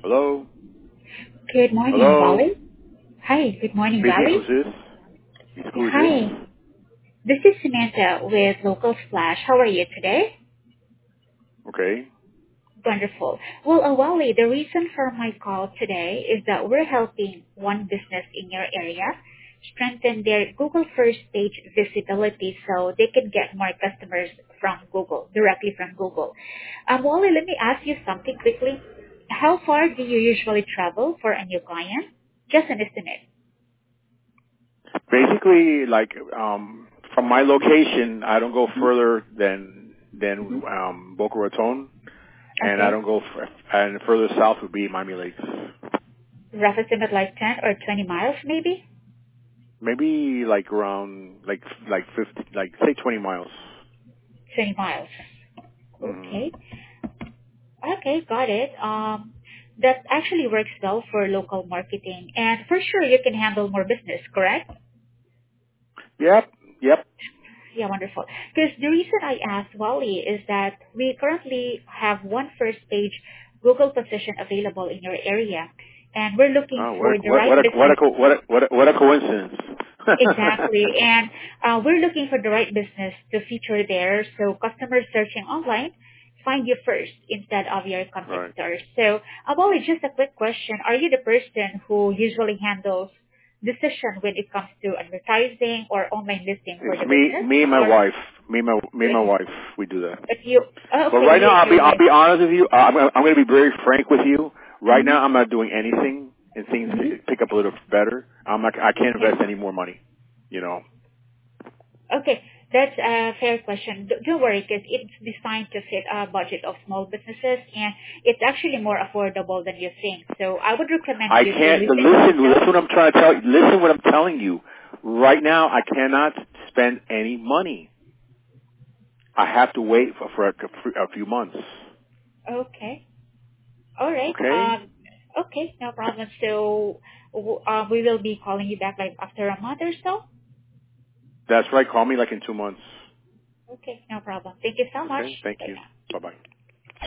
Hello? Good morning, Hello? Wally. Hi, good morning, Speaking, Wally. who's this? Who is this? Hi, this is Samantha with Local Splash. How are you today? Okay. Wonderful. Well, Wally, the reason for my call today is that we're helping one business in your area strengthen their Google first page visibility so they can get more customers from Google, directly from Google. Wally, let me ask you something quickly. How far do you usually travel for a new client? Just an estimate. Basically, from my location, I don't go further Mm-hmm. than Boca Raton, and I Okay. don't go, and further south would be Miami Lakes. Rough estimate like 10 or 20 miles maybe? Maybe like around, like 50, say 20 miles. 20 miles. hmm Okay. Okay, got it. That actually works well for local marketing. And for sure you can handle more business, correct? Yep, yep. Yeah, wonderful. Because the reason I asked Wally is that we currently have one first page Google position available in your area. And we're looking Oh, for the right business. what a coincidence. Exactly. And we're looking for the right business to feature there so customers searching online find you first instead of your Right. competitors. So, Wally, just a quick question. Are you the person who usually handles decision when it comes to advertising or online listing for It's the me, business? me and my Or wife. Me and my if, wife. We do that. if you, oh, But okay, right now, you and your I'll wife. be honest with you. I'm going to be very frank with you. Right Mm-hmm. now, I'm not doing anything, and things Mm-hmm. pick up a little better. I can't Okay. invest any more money. You know. Okay, that's a fair question. Don't worry, because it's designed to fit a budget of small businesses, and it's actually more affordable than you think. So I would recommend I you to can't listen. listen. What I'm trying to tell you. Listen, what I'm telling you. Right now, I cannot spend any money. I have to wait for a few months. Okay, all right. Okay. Okay, no problem. So we will be calling you back like after a month or so. That's right. Call me like in 2 months. Okay, no problem. Thank you so much. Okay. Thank Bye you. now. Bye bye.